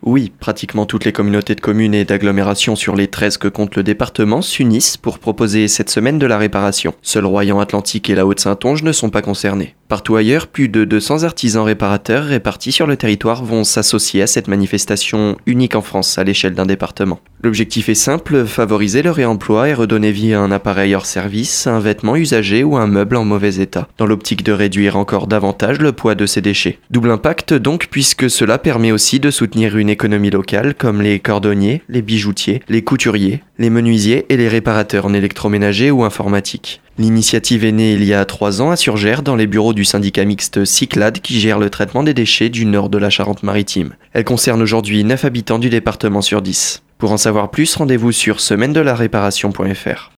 Oui, pratiquement toutes les communautés de communes et d'agglomérations sur les 13 que compte le département s'unissent pour proposer cette semaine de la réparation. Seul Royan-Atlantique et la Haute-Saintonge ne sont pas concernés. Partout ailleurs, plus de 200 artisans réparateurs répartis sur le territoire vont s'associer à cette manifestation unique en France à l'échelle d'un département. L'objectif est simple, favoriser le réemploi et redonner vie à un appareil hors service, un vêtement usagé ou un meuble en mauvais état, dans l'optique de réduire encore davantage le poids de ces déchets. Double impact donc, puisque cela permet aussi de soutenir une économie locale comme les cordonniers, les bijoutiers, les couturiers, les menuisiers et les réparateurs en électroménager ou informatique. L'initiative est née il y a 3 ans à Surgères dans les bureaux du syndicat mixte Cyclades qui gère le traitement des déchets du nord de la Charente-Maritime. Elle concerne aujourd'hui 9 habitants du département sur 10. Pour en savoir plus, rendez-vous sur semaine-de-la-réparation.fr.